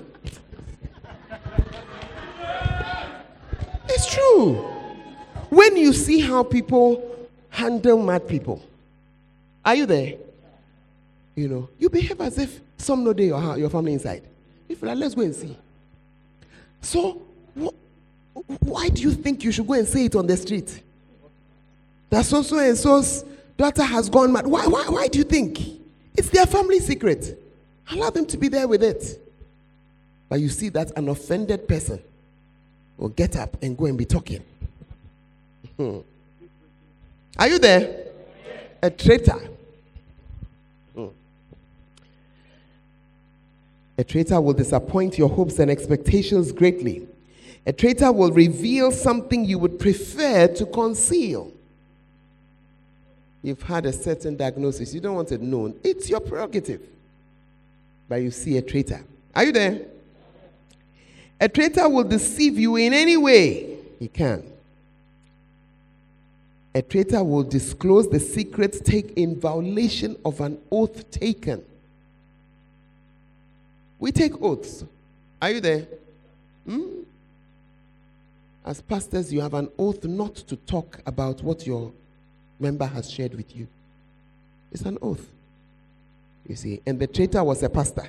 It's true. When you see how people handle mad people, are you there? You know, you behave as if some know they your family inside. If you're like, let's go and see. So, why do you think you should go and say it on the street? That so and so's daughter has gone mad. Why do you think? It's their family secret. Allow them to be there with it. But you see that an offended person will get up and go and be talking. Are you there? A traitor. A traitor will disappoint your hopes and expectations greatly. A traitor will reveal something you would prefer to conceal. You've had a certain diagnosis. You don't want it known. It's your prerogative. But you see a traitor. Are you there? A traitor will deceive you in any way he can. A traitor will disclose the secrets taken in violation of an oath taken. We take oaths. Are you there? As pastors, you have an oath not to talk about what your member has shared with you. It's an oath. You see, and the traitor was a pastor.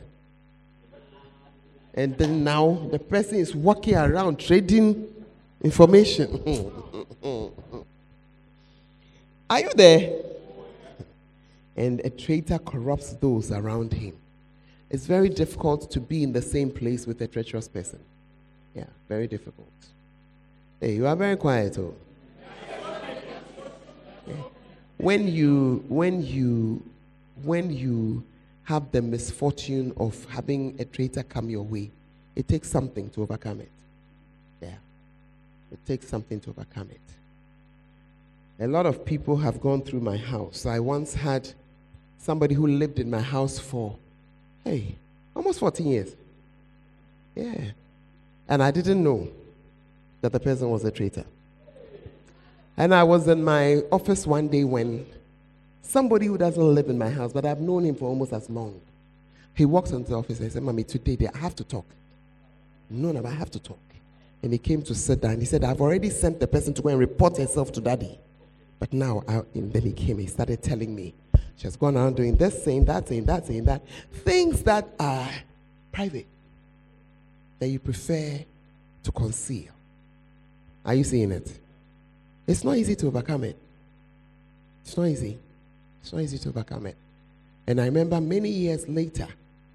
And then now the person is walking around trading information. Are you there? And a traitor corrupts those around him. It's very difficult to be in the same place with a treacherous person. Yeah, very difficult. Hey, you are very quiet, oh. Yeah. When you have the misfortune of having a traitor come your way, it takes something to overcome it. Yeah. It takes something to overcome it. A lot of people have gone through my house. I once had somebody who lived in my house for, almost 14 years. Yeah. And I didn't know that the person was a traitor. And I was in my office one day when somebody who doesn't live in my house, but I've known him for almost as long, he walks into the office and said, "Mommy, today I have to talk." No, I have to talk. And he came to sit down. He said, "I've already sent the person to go and report herself to Daddy. But now," and then he started telling me, she has gone around doing this, saying that. Things that are private, that you prefer to conceal. Are you seeing it? It's not easy to overcome it. It's not easy. It's not easy to overcome it. And I remember many years later,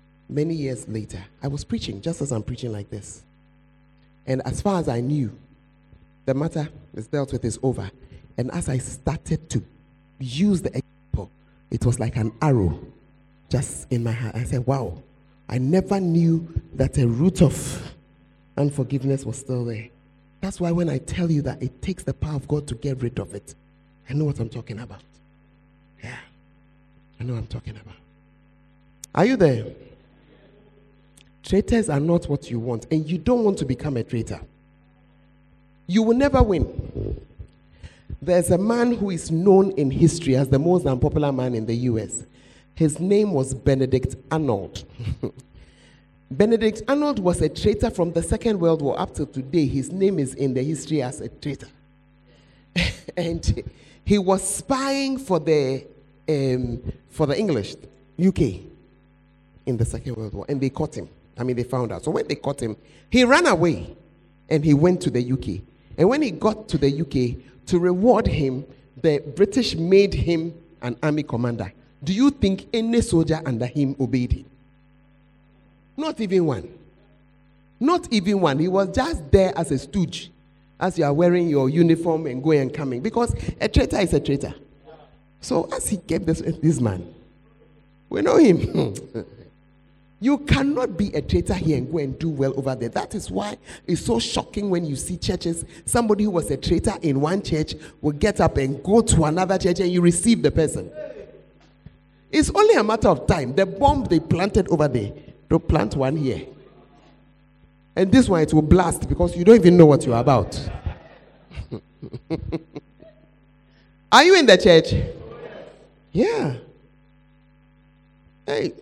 I was preaching, just as I'm preaching like this. And as far as I knew, the matter is dealt with, is over. And as I started to use the example, it was like an arrow just in my heart. I said, wow, I never knew that a root of unforgiveness was still there. That's why when I tell you that it takes the power of God to get rid of it, I know what I'm talking about. Yeah, I know what I'm talking about. Are you there? Traitors are not what you want, and you don't want to become a traitor. You will never win. There's a man who is known in history as the most unpopular man in the U.S. His name was Benedict Arnold. Benedict Arnold was a traitor from the Second World War. Up to today, his name is in the history as a traitor. And he was spying for the English, UK, in the Second World War. And they caught him. They found out. So when they caught him, he ran away and he went to the UK. And when he got to the UK, to reward him, the British made him an army commander. Do you think any soldier under him obeyed him? Not even one. Not even one. He was just there as a stooge, as you are wearing your uniform and going and coming. Because a traitor is a traitor. So as he kept this man, we know him. You cannot be a traitor here and go and do well over there. That is why it's so shocking when you see churches. Somebody who was a traitor in one church will get up and go to another church and you receive the person. It's only a matter of time. The bomb they planted over there, they'll plant one here. And this one, it will blast because you don't even know what you're about. Are you in the church? Yeah. Hey.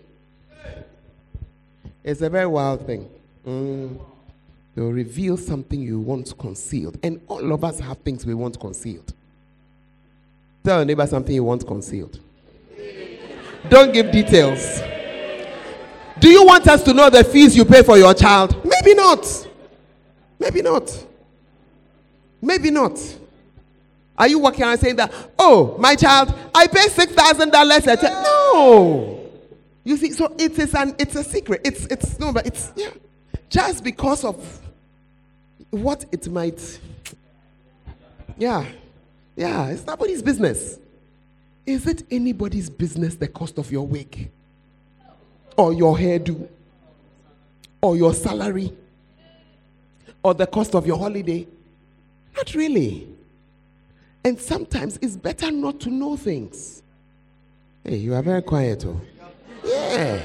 It's a very wild thing. They'll reveal something you want concealed. And all of us have things we want concealed. Tell your neighbor something you want concealed. Don't give details. Do you want us to know the fees you pay for your child? Maybe not. Maybe not. Maybe not. Are you walking around saying that, "Oh, my child, I pay $6,000 a child"? No. You see, so it's a secret. It's no, but it's just because of what it might. Yeah, it's nobody's business. Is it anybody's business the cost of your wig, or your hairdo, or your salary, or the cost of your holiday? Not really. And sometimes it's better not to know things. Hey, you are very quiet, oh. Yeah.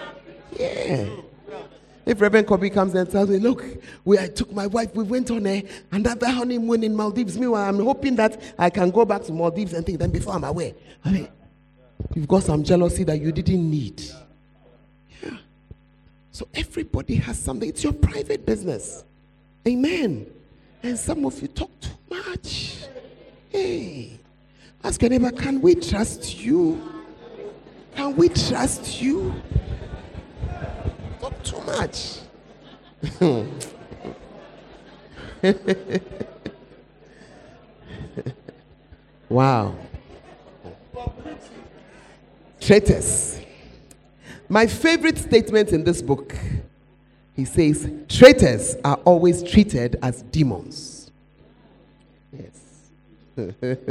If Reverend Kobe comes and tells me, "Look, I took my wife, we went on another honeymoon in Maldives. Meanwhile, I'm hoping that I can go back to Maldives and think." Then before I'm aware, you've got some jealousy that you didn't need. Yeah. So everybody has something. It's your private business. Amen. And some of you talk too much. Hey, ask your neighbor, can we trust you? Can we trust you? Not too much. Wow. Traitors. My favorite statement in this book, he says, traitors are always treated as demons. Yes.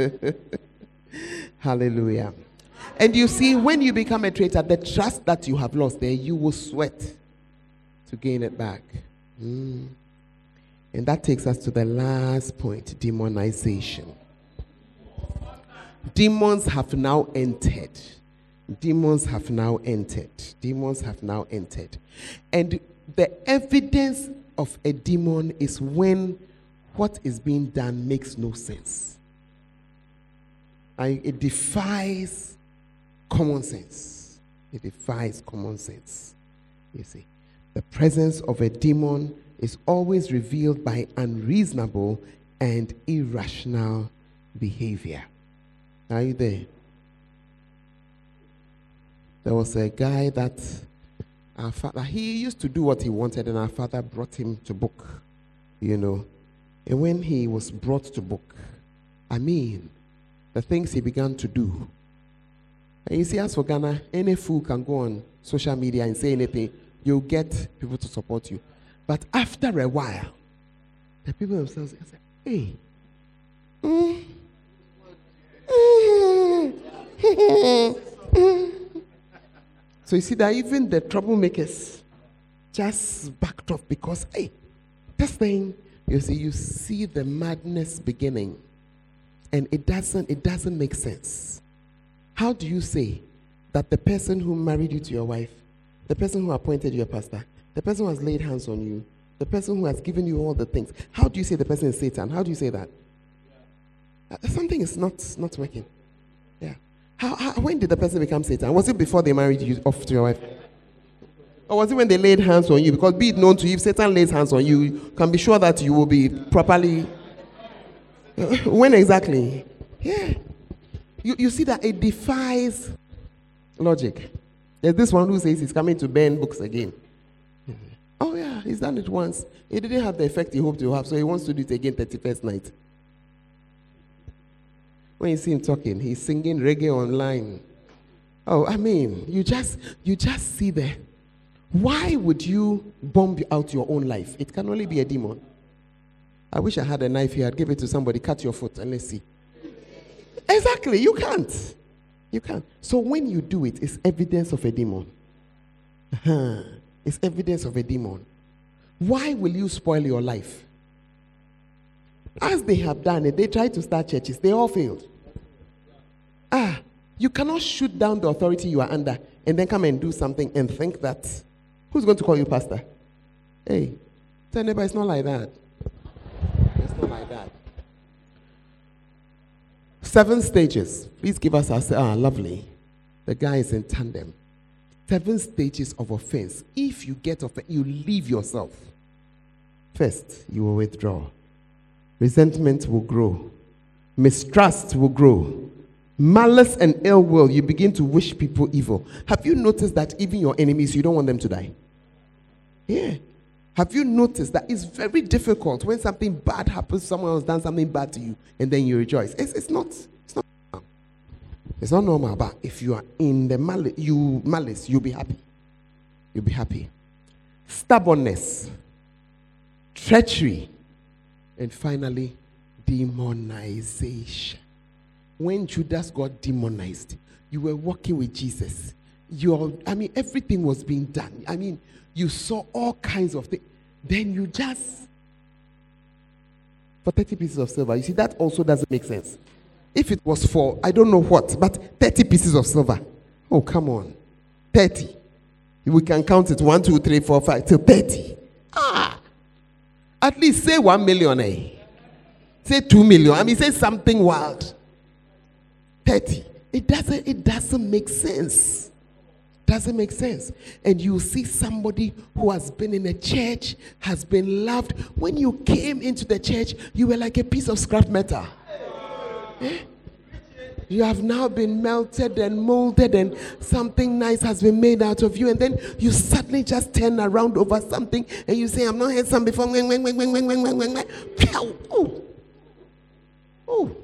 Hallelujah. And you see, when you become a traitor, the trust that you have lost there, you will sweat to gain it back. And that takes us to the last point, demonization. Demons have now entered. Demons have now entered. Demons have now entered. And the evidence of a demon is when what is being done makes no sense. It defies common sense. It defies common sense. You see, the presence of a demon is always revealed by unreasonable and irrational behavior. Are you there? There was a guy that our father, he used to do what he wanted, and our father brought him to book, you know. And when he was brought to book, I mean, the things he began to do. And you see, as for Ghana, any fool can go on social media and say anything. You'll get people to support you. But after a while, the people themselves say, hey, so you see that even the troublemakers just backed off because, hey, this thing, you see the madness beginning. And it doesn't make sense. How do you say that the person who married you to your wife, the person who appointed you a pastor, the person who has laid hands on you, the person who has given you all the things, how do you say the person is Satan? How do you say that? Something is not working. Yeah. When did the person become Satan? Was it before they married you off to your wife? Or was it when they laid hands on you? Because be it known to you, if Satan lays hands on you, you can be sure that you will be properly... When exactly? Yeah. You see that it defies logic. There's this one who says he's coming to burn books again. Oh yeah, he's done it once. It didn't have the effect he hoped to have, so he wants to do it again 31st night. When you see him talking, he's singing reggae online. Oh, I mean, you just see there. Why would you bomb out your own life? It can only be a demon. I wish I had a knife here. I'd give it to somebody. Cut your foot and let's see. Exactly. You can't. You can't. So when you do it, it's evidence of a demon. It's evidence of a demon. Why will you spoil your life? As they have done it, they tried to start churches. They all failed. You cannot shoot down the authority you are under and then come and do something and think that, who's going to call you pastor? Hey, tell neighbor, it's not like that. It's not like that. 7 stages. Please give us lovely. The guy is in tandem. 7 stages of offense. If you get offended, you leave yourself. First, you will withdraw. Resentment will grow. Mistrust will grow. Malice and ill will, you begin to wish people evil. Have you noticed that even your enemies, you don't want them to die? Yeah. Have you noticed that it's very difficult when something bad happens, someone else done something bad to you, and then you rejoice? It's not normal. But if you are in the malice, you'll be happy. You'll be happy. Stubbornness, treachery, and finally, demonization. When Judas got demonized, you were walking with Jesus. Everything was being done. You saw all kinds of things. Then you just, for 30 pieces of silver. You see, that also doesn't make sense. If it was for, I don't know what, but 30 pieces of silver. Oh, come on. 30. We can count it 1, 2, 3, 4, 5 till 30. At least say 1 million, eh? Say 2 million. Say something wild. 30. It doesn't make sense. Doesn't make sense. And you see somebody who has been in a church, has been loved. When you came into the church, you were like a piece of scrap metal. You have now been melted and molded, and something nice has been made out of you. And then you suddenly just turn around over something and you say, I've not heard something before. Oh. Oh.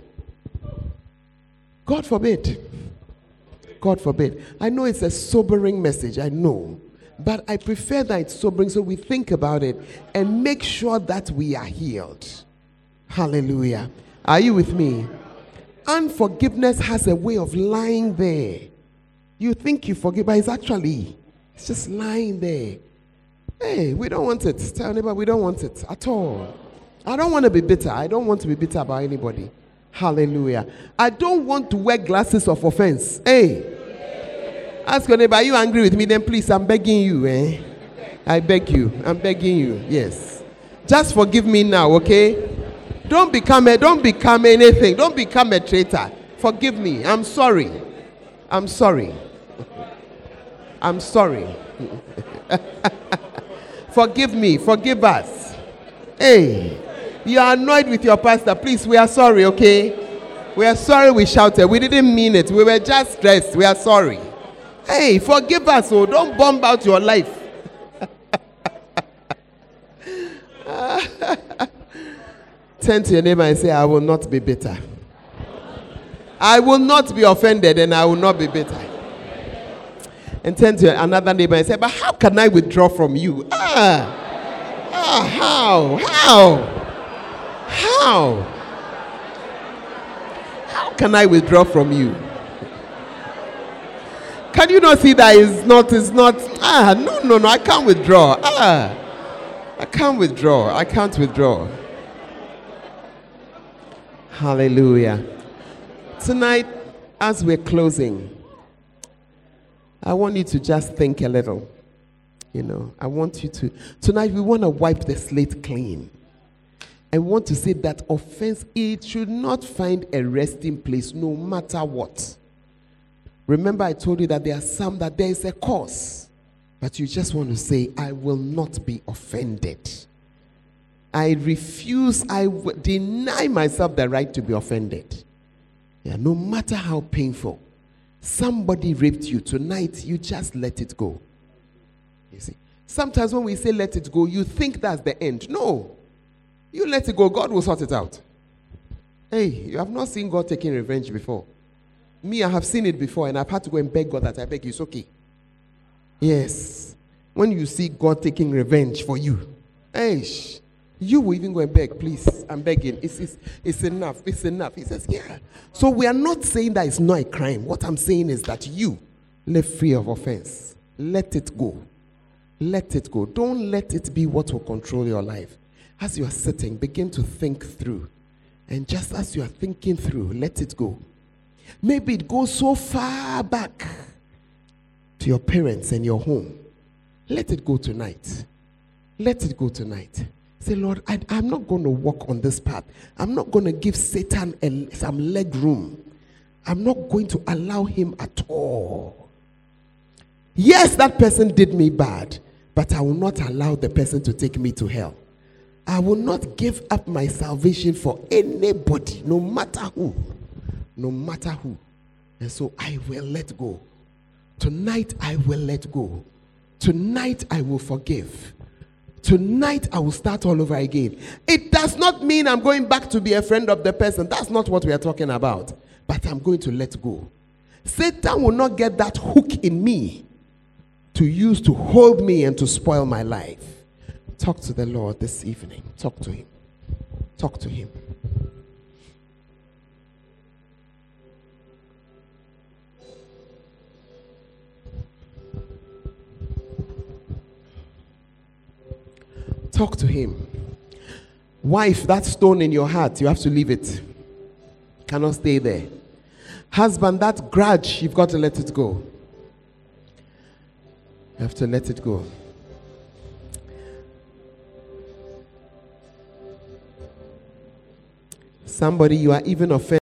God forbid. God forbid. I know it's a sobering message. I know. But I prefer that it's sobering so we think about it and make sure that we are healed. Hallelujah. Are you with me? Unforgiveness has a way of lying there. You think you forgive, but it's just lying there. Hey, we don't want it. Tell anybody we don't want it at all. I don't want to be bitter. I don't want to be bitter about anybody. Hallelujah. I don't want to wear glasses of offense. Hey, ask your neighbor, are you angry with me? Then please, I'm begging you. I beg you. I'm begging you. Yes. Just forgive me now, okay? Don't become anything. Don't become a traitor. Forgive me. I'm sorry. I'm sorry. I'm sorry. Forgive me. Forgive us. Hey, you are annoyed with your pastor. Please, we are sorry, okay? We are sorry we shouted. We didn't mean it. We were just stressed. We are sorry. Hey, forgive us. Oh, don't bomb out your life. Turn to your neighbor and say, I will not be bitter. I will not be offended, and I will not be bitter. And turn to another neighbor and say, but how can I withdraw from you? How? How can I withdraw from you? Can you not see that it's not, no, I can't withdraw. I can't withdraw. Hallelujah. Tonight, as we're closing, I want you to just think a little. I want you to. Tonight, we want to wipe the slate clean. I want to say that offense, it should not find a resting place no matter what. Remember, I told you that there are some that there is a cause, but you just want to say, I will not be offended. I deny myself the right to be offended. Yeah, no matter how painful. Somebody raped you tonight, you just let it go. You see, sometimes when we say let it go, you think that's the end. No, you let it go, God will sort it out. Hey, you have not seen God taking revenge before. Me, I have seen it before, and I've had to go and beg God that I beg you, it's okay. Yes, when you see God taking revenge for you, hey, you will even go and beg, please, I'm begging. It's enough. It's enough. He says, yeah. So we are not saying that it's not a crime. What I'm saying is that you live free of offense. Let it go. Let it go. Don't let it be what will control your life. As you are sitting, begin to think through. And just as you are thinking through, let it go. Maybe it goes so far back to your parents and your home. Let it go tonight. Let it go tonight. Say, Lord, I'm not going to walk on this path. I'm not going to give Satan some leg room. I'm not going to allow him at all. Yes, that person did me bad, but I will not allow the person to take me to hell. I will not give up my salvation for anybody, no matter who. No matter who. And so I will let go. Tonight I will let go. Tonight I will forgive. Tonight I will start all over again. It does not mean I'm going back to be a friend of the person. That's not what we are talking about. But I'm going to let go. Satan will not get that hook in me to use to hold me and to spoil my life. Talk to the Lord this evening. Talk to him. Talk to him. Talk to him. Wife, that stone in your heart, you have to leave it. Cannot stay there. Husband, that grudge, you've got to let it go. You have to let it go. Somebody, you are even offended.